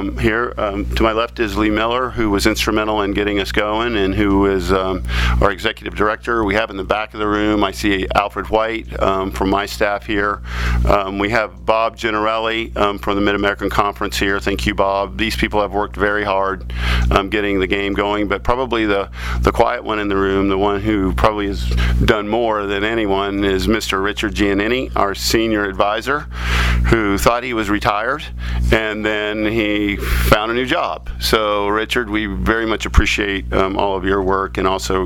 here. To my left is Lee Miller, who was instrumental in getting us going and who is our executive director. We have in the back of the room, I see Alfred White from my staff here. We have Bob Generelli from the Mid-American Conference here. Thank you, Bob. These people have worked very hard getting the game going, but probably the quiet one in the room, the one who probably has done more than anyone, is Mr. Richard Giannini, our senior advisor, who thought he was retired, and then he found a new job. So, Richard, we very much appreciate all of your work, and also,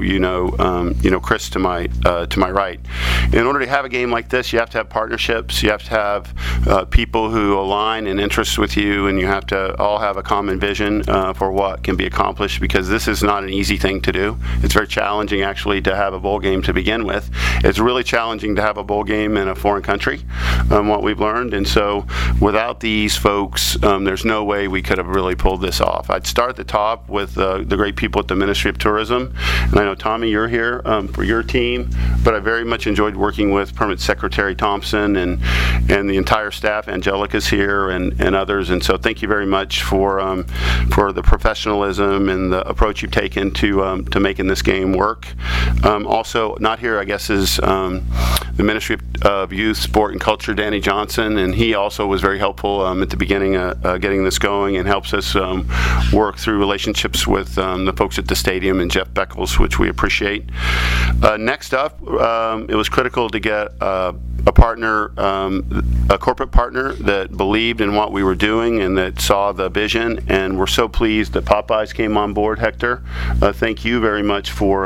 Chris to my right. In order to have a game like this, you have to have partnerships. You have to have people who align in interests with you, and you have to all have a common vision for what can be accomplished, because this is not an easy thing to do. It's very challenging, actually, to have a bowl game to begin with. It's really challenging to have a bowl game in a foreign country, what we've learned. And so without these folks, there's no way we could have really pulled this off. I'd start at the top with the great people at the Ministry of Tourism. And I know, Tommy, you're here for your team, but I very much enjoyed working with Permit Secretary Thompson and the entire staff. Angelica's here and others. And so thank you very much for the professionalism and the approach you've taken to making this game work. Also, not here, I guess, is the Ministry of Youth, Sport, and Culture, Danny Johnson, and he also was very helpful at the beginning getting this going, and helps us work through relationships with the folks at the stadium and Jeff Beckles, which we appreciate. Next up, it was critical to get a partner, a corporate partner that believed in what we were doing and that saw the vision, and we're so pleased that Popeyes came on board. Hector, thank you very much for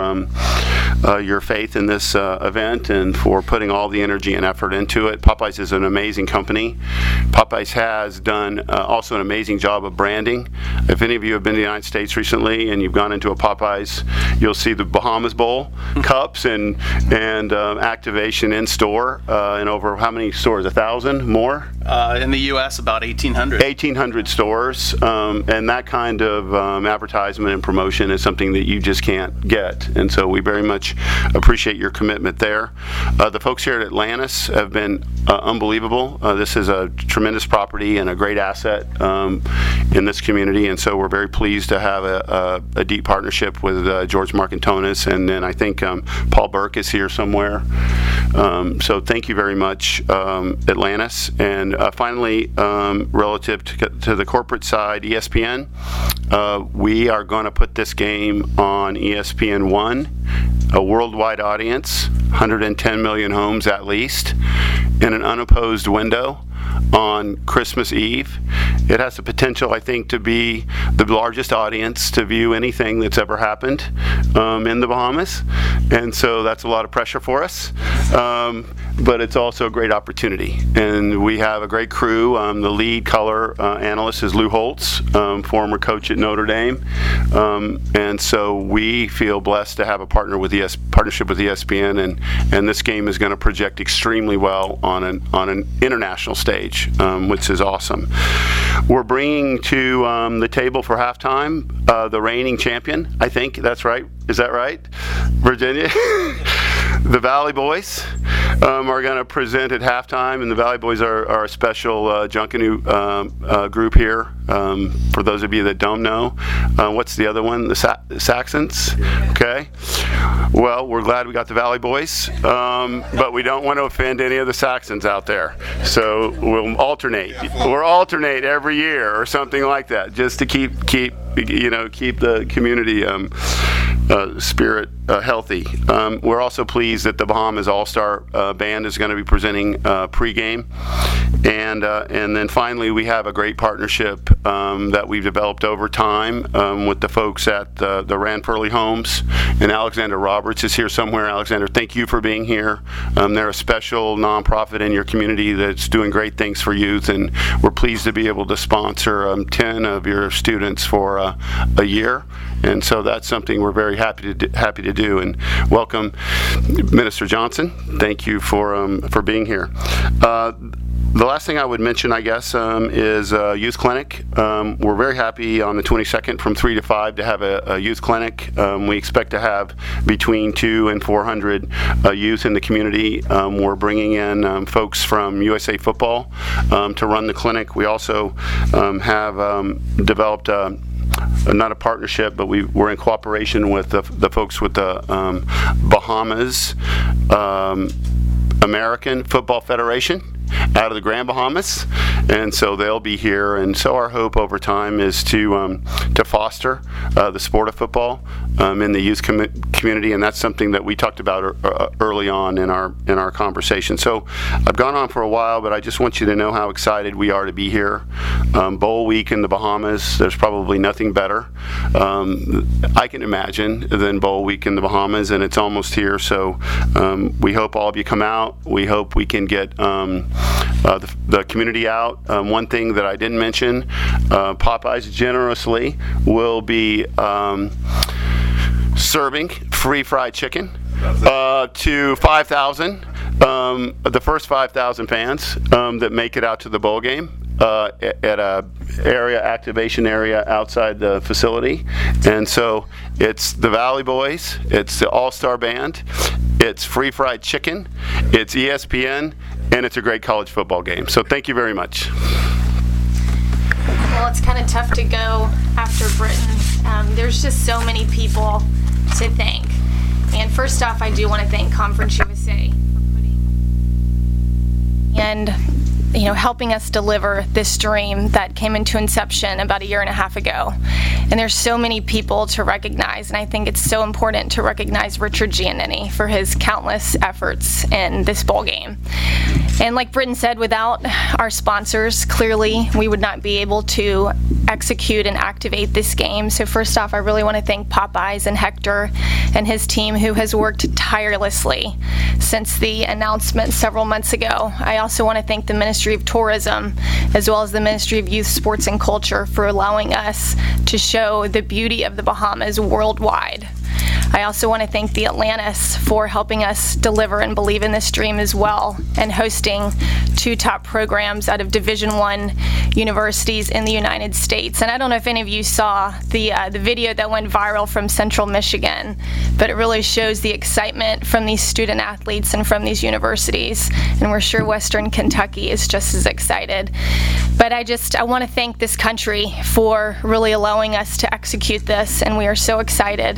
your faith in this event and for putting all the energy and effort into it. Popeyes is an amazing company. Popeyes has done also an amazing job of branding. If any of you have been to the United States recently and you've gone into a Popeyes, you'll see the Bahamas Bowl cups and activation in store in over how many stores? 1,000 more? In the U.S., about 1,800. 1,800 stores, and that kind of advertisement and promotion is something that you just can't get, and so we very much appreciate your commitment there. The folks here at Atlantis have been unbelievable. This is a tremendous property and a great asset in this community, and so we're very pleased to have a deep partnership with George Marcantonis, and then I think Paul Burke is here somewhere. So thank you very much, Atlantis. And finally, relative to the corporate side, ESPN, we are going to put this game on ESPN1, a worldwide audience, 110 million homes at least, in an unopposed window on Christmas Eve. It has the potential, I think, to be the largest audience to view anything that's ever happened in the Bahamas, and so that's a lot of pressure for us, but it's also a great opportunity, and we have a great crew. The lead color analyst is Lou Holtz, former coach at Notre Dame, and so we feel blessed to have a partnership with ESPN, and this game is going to project extremely well on an international stage, which is awesome. We're bringing to the table for halftime the reigning champion. I think that's right. Is that right, Virginia? The Valley Boys are going to present at halftime, and the Valley Boys are a special Junkanoo group here. For those of you that don't know, what's the other one? The Saxons? Okay. Well, we're glad we got the Valley Boys, but we don't want to offend any of the Saxons out there. So we'll alternate. We'll alternate every year or something like that, just to keep the community spirit healthy. We're also pleased that the Bahamas All-Star Band is going to be presenting pregame, and then finally we have a great partnership that we've developed over time with the folks at the Ranfurly Homes, and Alexander Roberts is here somewhere. Alexander, thank you for being here. They're a special nonprofit in your community that's doing great things for youth, and we're pleased to be able to sponsor 10 of your students for a year, and so that's something we're very happy to do. And welcome, Minister Johnson. Thank you for being here. The last thing I would mention, I guess, is youth clinic. We're very happy on the 22nd from 3 to 5 to have a youth clinic. We expect to have between 200 and 400 youth in the community. We're bringing in folks from USA Football to run the clinic. We also have developed not a partnership, but we're in cooperation with the folks with the Bahamas American Football Federation out of the Grand Bahamas, and so they'll be here. And so our hope over time is to foster the sport of football in the youth community, and that's something that we talked about early on in our conversation. So I've gone on for a while, but I just want you to know how excited we are to be here. Bowl week in the Bahamas, there's probably nothing better I can imagine than bowl week in the Bahamas, and it's almost here. So we hope all of you come out. We hope we can get the community out. One thing that I didn't mention, Popeyes generously will be serving free fried chicken to 5,000, the first 5,000 fans that make it out to the bowl game. At a activation area outside the facility. And so it's the Valley Boys, it's the All-Star Band, it's free fried chicken, it's ESPN, and it's a great college football game. So thank you very much. Well, it's kind of tough to go after Britton. There's just so many people to thank. And first off, I do want to thank Conference USA for putting and helping us deliver this dream that came into inception about a year and a half ago. And there's so many people to recognize, and I think it's so important to recognize Richard Giannini for his countless efforts in this bowl game. And like Britton said, without our sponsors, clearly we would not be able to execute and activate this game. So first off, I really want to thank Popeyes and Hector and his team, who has worked tirelessly since the announcement several months ago. I also want to thank the Ministry of Tourism, as well as the Ministry of Youth, Sports, and Culture, for allowing us to show the beauty of the Bahamas worldwide. I also want to thank the Atlantis for helping us deliver and believe in this dream as well, and hosting 2 top programs out of Division I universities in the United States. And I don't know if any of you saw the video that went viral from Central Michigan, but it really shows the excitement from these student athletes and from these universities, and we're sure Western Kentucky is just as excited. But I want to thank this country for really allowing us to execute this, and we are so excited.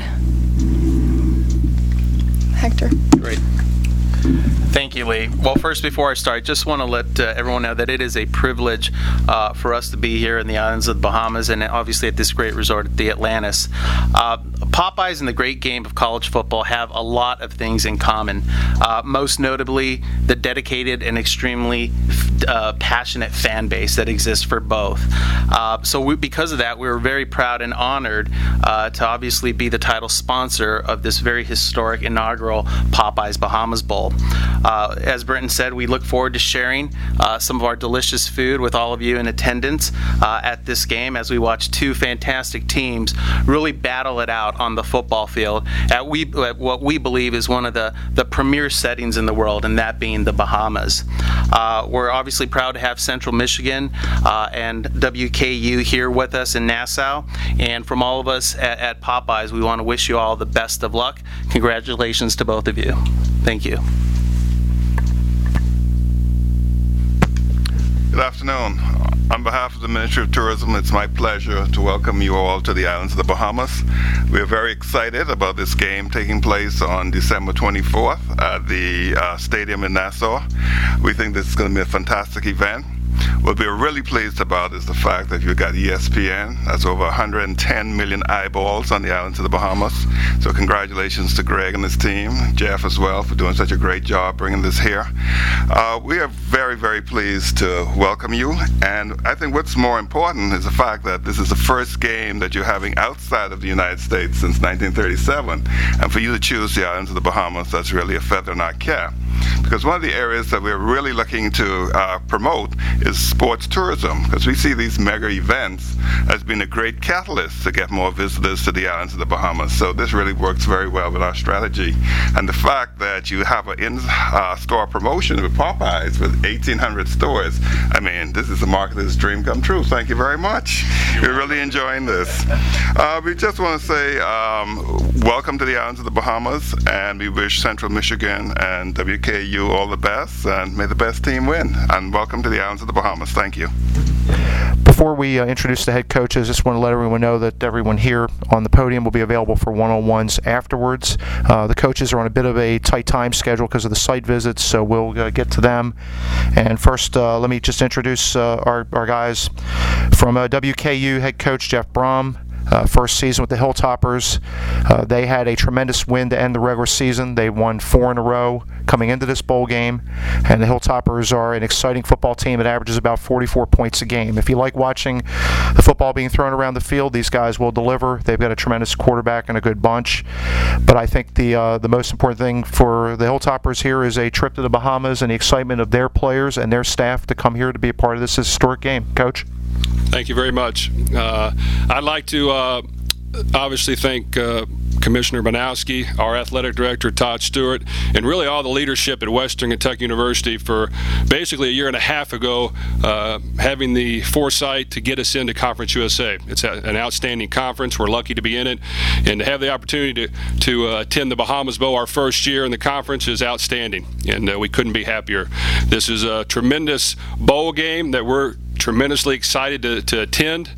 Hector. Great. Thank you, Lee. Well, first, before I start, I just want to let everyone know that it is a privilege for us to be here in the islands of the Bahamas, and obviously at this great resort at the Atlantis. Popeyes and the great game of college football have a lot of things in common. Most notably, the dedicated and extremely passionate fan base that exists for both. Because of that, we were very proud and honored to obviously be the title sponsor of this very historic inaugural Popeyes Bahamas Bowl. As Britton said, we look forward to sharing some of our delicious food with all of you in attendance at this game, as we watch 2 fantastic teams really battle it out on the football field at what we believe is one of the premier settings in the world, and that being the Bahamas. We're obviously proud to have Central Michigan and WKU here with us in Nassau, and from all of us at Popeyes, we want to wish you all the best of luck. Congratulations to both of you. Thank you. Good afternoon. On behalf of the Ministry of Tourism, it's my pleasure to welcome you all to the islands of the Bahamas. We are very excited about this game taking place on December 24th at the stadium in Nassau. We think this is going to be a fantastic event. What we're really pleased about is the fact that you've got ESPN. That's over 110 million eyeballs on the islands of the Bahamas. So congratulations to Greg and his team, Jeff as well, for doing such a great job bringing this here. We are very, very pleased to welcome you. And I think what's more important is the fact that this is the first game that you're having outside of the United States since 1937. And for you to choose the islands of the Bahamas, that's really a feather in our cap. Because one of the areas that we're really looking to promote is sports tourism, because we see these mega events as being a great catalyst to get more visitors to the islands of the Bahamas. So this really works very well with our strategy. And the fact that you have an in-store promotion with Popeyes with 1,800 stores, I mean, this is a marketer's dream come true. Thank you very much. We're really enjoying this. We just want to say welcome to the islands of the Bahamas, and we wish Central Michigan and WKU all the best, and may the best team win. And welcome to the islands of the Bahamas. Thank you. Before we introduce the head coaches, I just want to let everyone know that everyone here on the podium will be available for one-on-ones afterwards. The coaches are on a bit of a tight time schedule because of the site visits, so we'll get to them. And first, let me just introduce our guys. From WKU head coach Jeff Brom. First season with the Hilltoppers. They had a tremendous win to end the regular season. They won 4 in a row coming into this bowl game, and the Hilltoppers are an exciting football team that averages about 44 points a game. If you like watching the football being thrown around the field, these guys will deliver. They've got a tremendous quarterback and a good bunch. But I think the most important thing for the Hilltoppers here is a trip to the Bahamas and the excitement of their players and their staff to come here to be a part of this historic game. Coach? Thank you very much. I'd like to obviously thank Commissioner Banowski, our athletic director Todd Stewart, and really all the leadership at Western Kentucky University for basically a year and a half ago having the foresight to get us into Conference USA. It's an outstanding conference. We're lucky to be in it, and to have the opportunity to attend the Bahamas Bowl our first year in the conference is outstanding, and we couldn't be happier. This is a tremendous bowl game that we're tremendously excited to attend.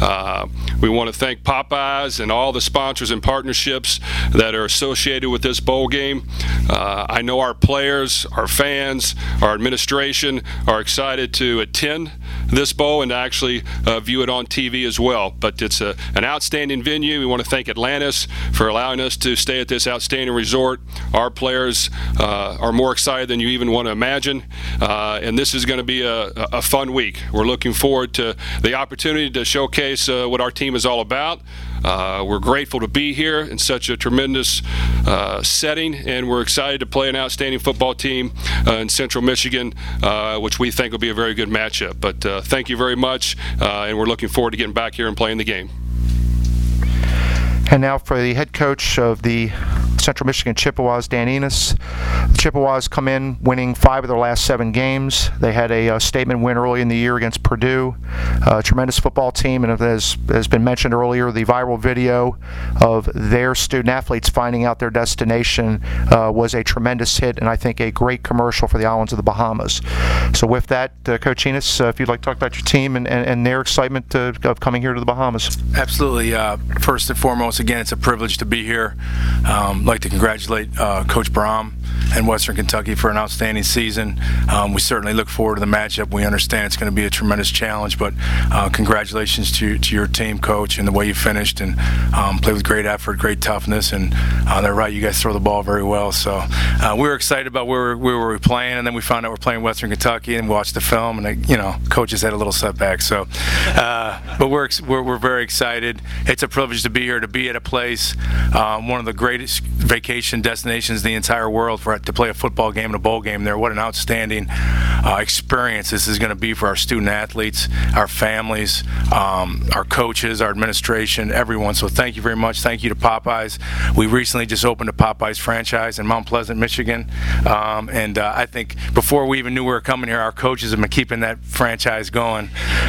We want to thank Popeyes and all the sponsors and partnerships that are associated with this bowl game. I know our players, our fans, our administration are excited to attend this bowl and to actually view it on TV as well. But it's an outstanding venue. We want to thank Atlantis for allowing us to stay at this outstanding resort. Our players are more excited than you even want to imagine, and this is going to be a fun week. We're looking forward to the opportunity to showcase what our team is all about. We're grateful to be here in such a tremendous setting, and we're excited to play an outstanding football team in Central Michigan, which we think will be a very good matchup. But thank you very much, and we're looking forward to getting back here and playing the game. And now for the head coach of the Central Michigan Chippewas, Dan Enos. The Chippewas come in winning 5 of their last 7 games. They had a statement win early in the year against Purdue. A tremendous football team, and as has been mentioned earlier, the viral video of their student athletes finding out their destination was a tremendous hit, and I think a great commercial for the islands of the Bahamas. So with that, Coach Enos, if you'd like to talk about your team and their excitement of coming here to the Bahamas. Absolutely. First and foremost, again, it's a privilege to be here. I'd like to congratulate Coach Brom and Western Kentucky for an outstanding season. We certainly look forward to the matchup. We understand it's going to be a tremendous challenge, but congratulations to your team, Coach, and the way you finished and played with great effort, great toughness, and they're right, you guys throw the ball very well. So we were excited about where we were playing, and then we found out we're playing Western Kentucky and watched the film, and coaches had a little setback. So, but we're very excited. It's a privilege to be here, to be at a place, one of the greatest vacation destinations in the entire world, to play a football game and a bowl game there. What an outstanding experience this is going to be for our student athletes, our families, our coaches, our administration, everyone. So thank you very much. Thank you to Popeyes. We recently just opened a Popeyes franchise in Mount Pleasant, Michigan, and I think before we even knew we were coming here, our coaches have been keeping that franchise going.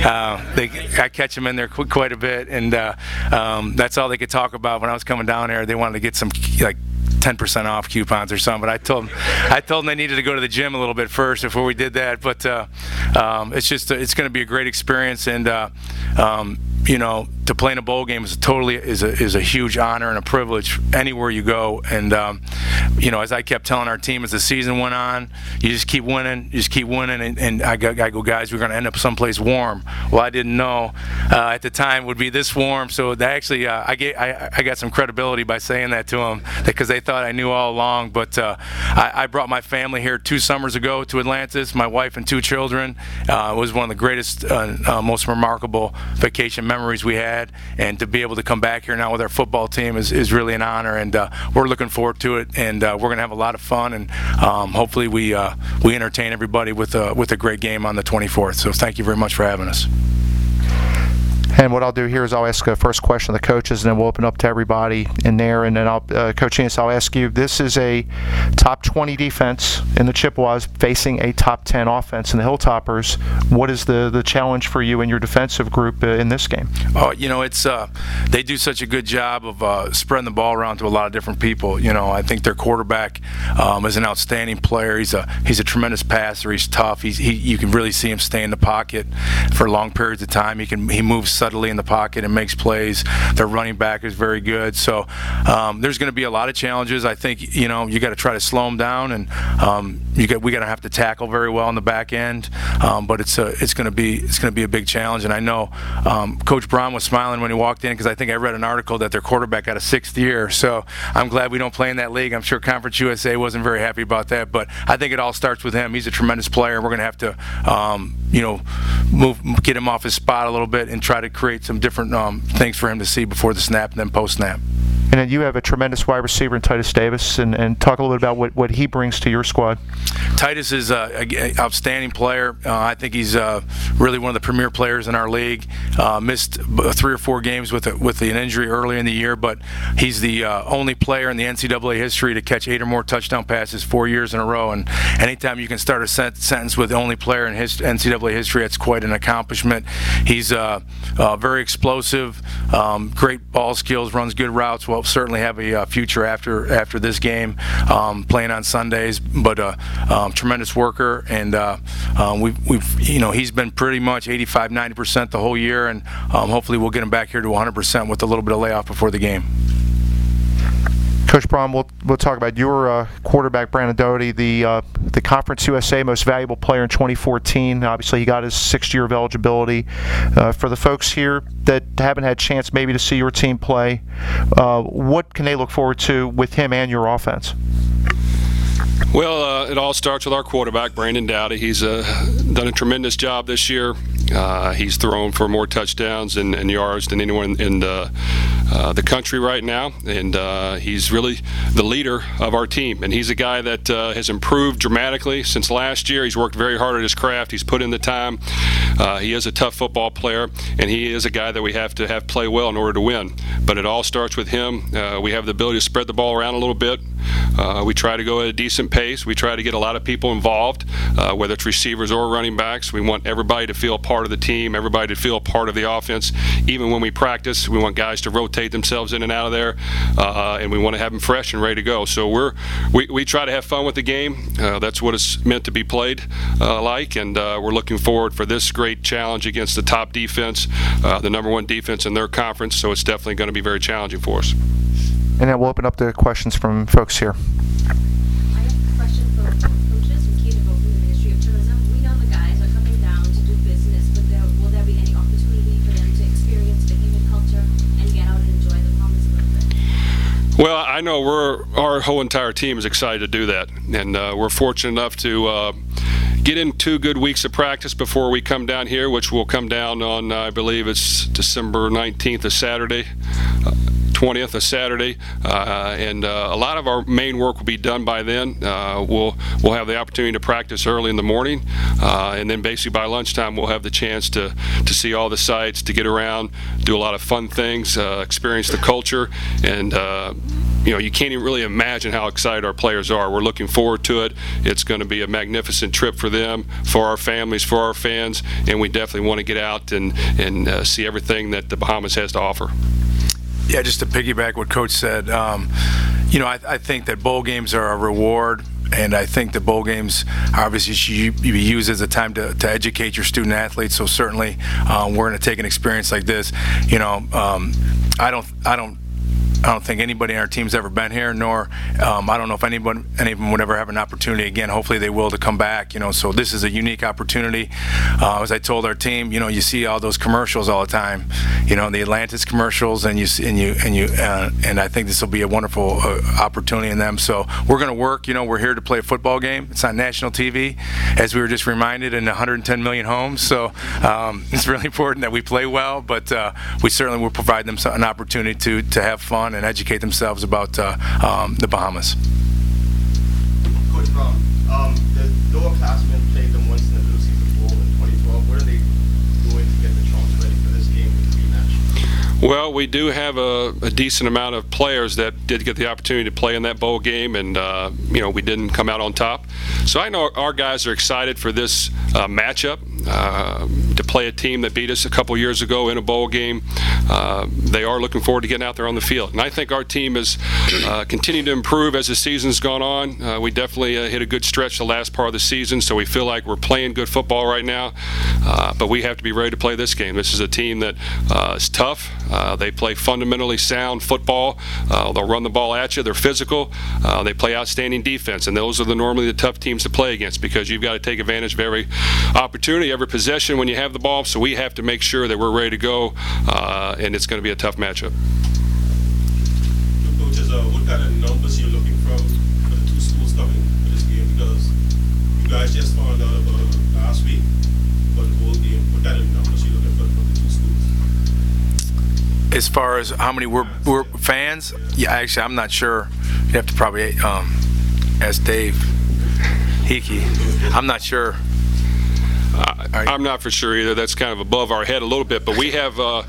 I catch them in there quite a bit, and that's all they could talk about. When I was coming down here, they wanted to get some 10% off coupons or something, but I told them they needed to go to the gym a little bit first before we did that. But it's going to be a great experience, and to play in a bowl game is a huge honor and a privilege anywhere you go. And as I kept telling our team as the season went on, you just keep winning, and I go, guys, we're going to end up someplace warm. Well, I didn't know at the time it would be this warm, so that actually I got some credibility by saying that to them, because they thought I knew all along. But I brought my family here 2 summers ago to Atlantis, my wife and 2 children. It was one of the greatest, most remarkable vacation memories we had. had, and to be able to come back here now with our football team is really an honor, and we're looking forward to it, and we're going to have a lot of fun, and hopefully we entertain everybody with a great game on the 24th. So thank you very much for having us. And what I'll do here is I'll ask a first question of the coaches, and then we'll open up to everybody in there. And then Coach Enos, I'll ask you, this is a top 20 defense in the Chippewas facing a top 10 offense in the Hilltoppers. What is the challenge for you and your defensive group in this game? It's they do such a good job of spreading the ball around to a lot of different people. I think their quarterback is an outstanding player. He's a tremendous passer. He's tough. You can really see him stay in the pocket for long periods of time. He moves subtly in the pocket and makes plays. Their running back is very good. So there's going to be a lot of challenges. I think you got to try to slow them down, and we got to have to tackle very well on the back end. But it's going to be a big challenge. And I know Coach Braun was smiling when he walked in, because I think I read an article that their quarterback got a 6th year. So I'm glad we don't play in that league. I'm sure Conference USA wasn't very happy about that. But I think it all starts with him. He's a tremendous player. We're going to have to get him off his spot a little bit and try to create some different things for him to see before the snap and then post-snap. And then you have a tremendous wide receiver in Titus Davis, and talk a little bit about what he brings to your squad. Titus is an outstanding player. I think he's really one of the premier players in our league. Missed 3 or 4 games with an injury early in the year, but he's the only player in the NCAA history to catch 8 or more touchdown passes 4 years in a row. And anytime you can start a sentence with the only player in NCAA history, that's quite an accomplishment. He's very explosive, great ball skills, runs good routes. Will certainly have a future after this game, playing on Sundays. But tremendous worker, and he's been pretty much 85-90% the whole year, and hopefully we'll get him back here to 100% with a little bit of layoff before the game. Coach Braun, we'll talk about your quarterback, Brandon Doherty, the Conference USA Most Valuable Player in 2014. Obviously, he got his 6th year of eligibility. For the folks here that haven't had a chance maybe to see your team play, what can they look forward to with him and your offense? Well, it all starts with our quarterback, Brandon Doughty. He's done a tremendous job this year. He's thrown for more touchdowns and yards than anyone in the country right now, and he's really the leader of our team. And he's a guy that has improved dramatically since last year. He's worked very hard at his craft. He's put in the time. He is a tough football player, and he is a guy that we have to have play well in order to win. But it all starts with him. We have the ability to spread the ball around a little bit. We try to go at a decent pace. We try to get a lot of people involved, whether it's receivers or running backs. We want everybody to feel part of the team, everybody to feel part of the offense. Even when we practice, we want guys to rotate themselves in and out of there, and we want to have them fresh and ready to go. So we try to have fun with the game. That's what it's meant to be played like, and we're looking forward for this great challenge against the top defense, the #1 defense in their conference. So it's definitely going to be very challenging for us. And then we'll open up to questions from folks here. I have a question for coaches. We keep involved in the Ministry of Tourism. We know the guys are coming down to do business, but will there be any opportunity for them to experience the human culture and get out and enjoy the Bahamas a little bit? Well, I know our whole entire team is excited to do that, and we're fortunate enough to get in 2 good weeks of practice before we come down here, which will come down on, I believe it's December 19th, a Saturday. 20th, a Saturday, and a lot of our main work will be done by then. We'll have the opportunity to practice early in the morning, and then basically by lunchtime we'll have the chance to see all the sites, to get around, do a lot of fun things, experience the culture, and you can't even really imagine how excited our players are. We're looking forward to it. It's going to be a magnificent trip for them, for our families, for our fans, and we definitely want to get out and see everything that the Bahamas has to offer. Yeah, just to piggyback what Coach said, I think that bowl games are a reward, and I think that bowl games obviously should be used as a time to educate your student athletes. So certainly, we're going to take an experience like this. I don't don't think anybody on our team's ever been here, nor I don't know if any of them would ever have an opportunity again. Hopefully they will to come back. So this is a unique opportunity. As I told our team, you see all those commercials all the time, the Atlantis commercials, and I think this will be a wonderful opportunity in them. So we're going to work. We're here to play a football game. It's on national TV, as we were just reminded, in 110 million homes. So it's really important that we play well, but we certainly will provide them an opportunity to have fun and educate themselves about the Bahamas. Coach Brown, the lower classmen played them once in the Little Caesars Bowl in 2012. What are they doing to get the trunks ready for this game with the rematch? Well, we do have a decent amount of players that did get the opportunity to play in that bowl game, and we didn't come out on top. So I know our guys are excited for this matchup. To play a team that beat us a couple years ago in a bowl game. They are looking forward to getting out there on the field. And I think our team has continued to improve as the season's gone on. We definitely hit a good stretch the last part of the season, so we feel like we're playing good football right now. But we have to be ready to play this game. This is a team that is tough. They play fundamentally sound football. They'll run the ball at you. They're physical. They play outstanding defense. And those are normally the tough teams to play against, because you've got to take advantage of every opportunity, every possession when you have the ball. So we have to make sure that we're ready to go, and it's going to be a tough matchup. Coaches, what kind of numbers you're looking for the two schools coming for this game? Because you guys just found out about last week, but the whole game, what kind of numbers you're looking for the two schools? As far as how many we're fans, yeah, actually, I'm not sure. You have to probably ask Dave Hickey. I'm not sure. I'm not for sure either. That's kind of above our head a little bit, but we have a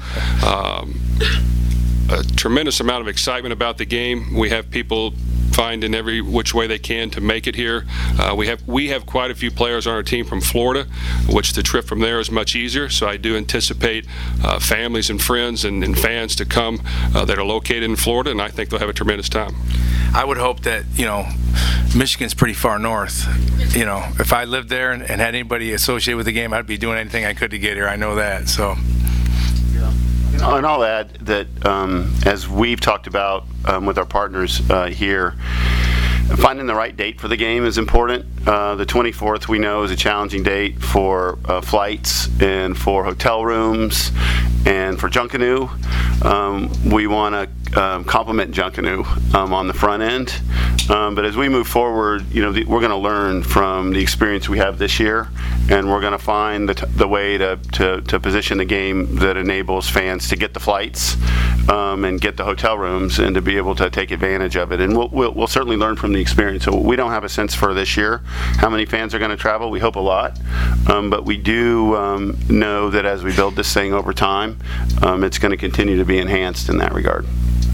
tremendous amount of excitement about the game. We have people finding every which way they can to make it here. We have quite a few players on our team from Florida, which the trip from there is much easier. So I do anticipate families and friends and fans to come that are located in Florida, and I think they'll have a tremendous time. I would hope that, Michigan's pretty far north. If I lived there and had anybody associated with the game, I'd be doing anything I could to get here. I know that. So. And I'll add that as we've talked about with our partners here, finding the right date for the game is important. The 24th, we know, is a challenging date for flights and for hotel rooms and for Junkanoo. We want to complement Junkanoo on the front end. But as we move forward, we're going to learn from the experience we have this year, and we're going to find the way to position the game that enables fans to get the flights and get the hotel rooms and to be able to take advantage of it. And we'll certainly learn from the experience. So we don't have a sense for this year how many fans are going to travel. We hope a lot, but we do know that as we build this thing over time, it's going to continue to be enhanced in that regard.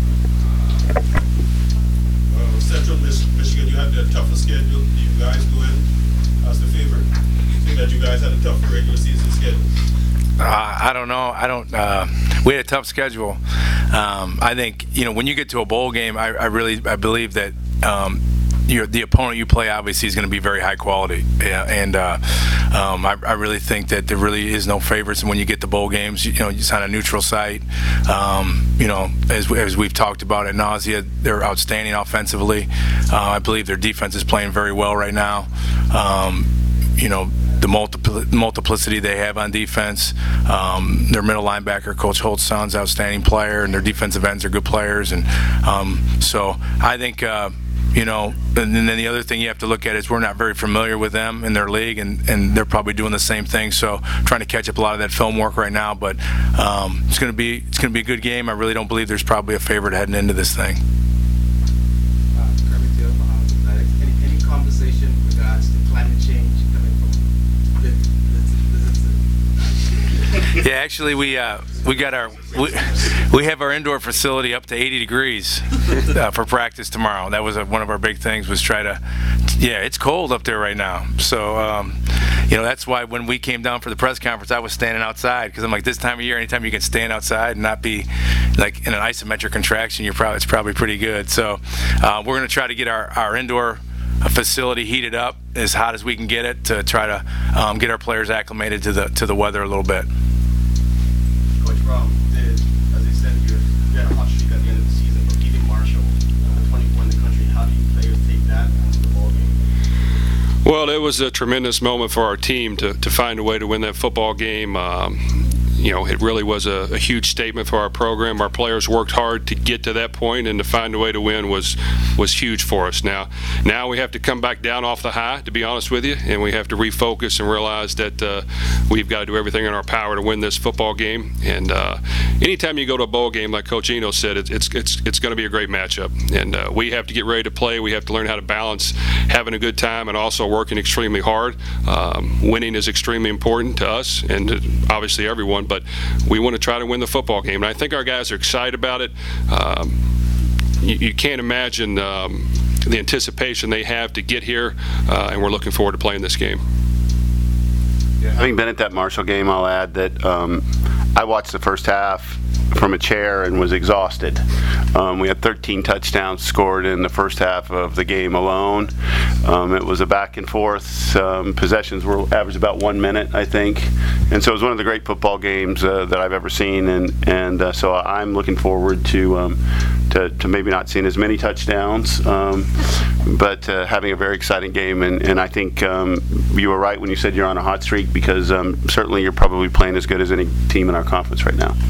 Central Michigan, you had the tougher schedule. Do you guys go in as the favorite? You think that you guys had a tougher regular season schedule? I don't know. We had a tough schedule. I think when you get to a bowl game, I believe that the opponent you play obviously is going to be very high quality, and I really think that there really is no favorites. And when you get to bowl games, it's on a neutral site. As we've talked about ad nausea, they're outstanding offensively. I believe their defense is playing very well right now. The multiplicity they have on defense. Their middle linebacker, Coach Holtz's outstanding player, and their defensive ends are good players. And so I think, and then the other thing you have to look at is we're not very familiar with them in their league, and they're probably doing the same thing. So trying to catch up a lot of that film work right now. But it's going to be a good game. I really don't believe there's probably a favorite heading into this thing. Any conversation with regards to climate change coming from Yeah, actually, we have our indoor facility up to 80 degrees for practice tomorrow. That was one of our big things, was it's cold up there right now. So, that's why when we came down for the press conference, I was standing outside, because I'm like, this time of year, anytime you can stand outside and not be like in an isometric contraction, it's probably pretty good. So, we're going to try to get our indoor facility heated up as hot as we can get it to try to get our players acclimated to the weather a little bit. Coach Brown, as I said, you had a hot streak at the end of the season, but keeping Well, it was a tremendous moment for our team to find a way to win that football game. It really was a huge statement for our program. Our players worked hard to get to that point, and to find a way to win was huge for us. Now we have to come back down off the high, to be honest with you, and we have to refocus and realize that we've got to do everything in our power to win this football game. And anytime you go to a bowl game, like Coach Eno said, it's going to be a great matchup. And we have to get ready to play. We have to learn how to balance having a good time and also working extremely hard. Winning is extremely important to us and to obviously everyone, but we want to try to win the football game. And I think our guys are excited about it. You can't imagine the anticipation they have to get here, and we're looking forward to playing this game. Having been at that Marshall game, I'll add that I watched the first half from a chair and was exhausted. We had 13 touchdowns scored in the first half of the game alone. It was a back and forth. Possessions were averaged about 1 minute, I think. And so it was one of the great football games that I've ever seen. And so I'm looking forward to maybe not seeing as many touchdowns, but having a very exciting game. And I think you were right when you said you're on a hot streak, because certainly you're probably playing as good as any team in our conference right now.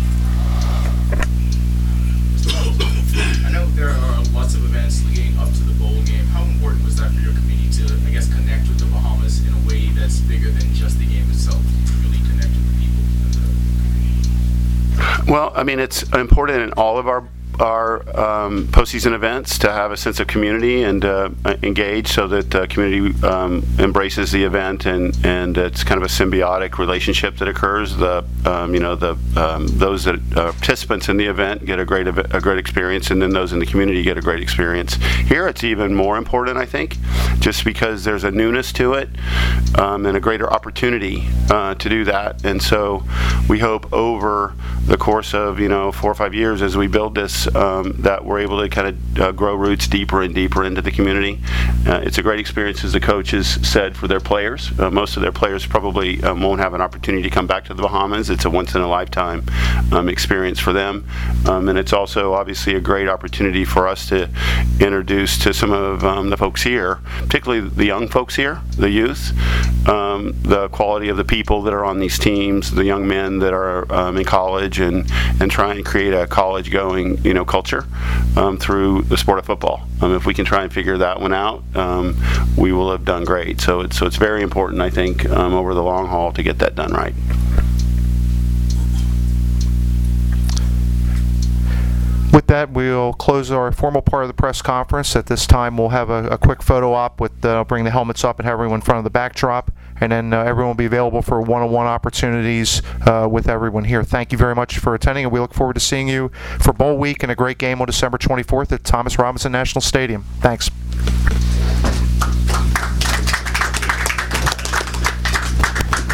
I know there are lots of events leading up to the bowl game. How important was that for your community to, I guess, connect with the Bahamas in a way that's bigger than just the game itself, to really connect with the people in the community? Well, I mean, it's important in all of our postseason events to have a sense of community and engage, so that the community embraces the event, and it's kind of a symbiotic relationship that occurs. Those that participants in the event get a great experience, and then those in the community get a great experience. Here, it's even more important, I think, just because there's a newness to it and a greater opportunity to do that. And so we hope over the course of 4 or 5 years, as we build this, that we're able to kind of grow roots deeper and deeper into the community. It's a great experience, as the coaches said, for their players. Most of their players probably won't have an opportunity to come back to the Bahamas. It's a once-in-a-lifetime experience for them. And it's also obviously a great opportunity for us to introduce to some of the folks here, particularly the young folks here, the youth, the quality of the people that are on these teams, the young men that are in college, and try and create a college-going culture through the sport of football. If we can try and figure that one out, we will have done great. So it's very important, I think, over the long haul to get that done right. With that, we'll close our formal part of the press conference. At this time, we'll have a quick photo op with bring the helmets up and have everyone in front of the backdrop, and then everyone will be available for one-on-one opportunities with everyone here. Thank you very much for attending, and we look forward to seeing you for Bowl Week and a great game on December 24th at Thomas Robinson National Stadium. Thanks.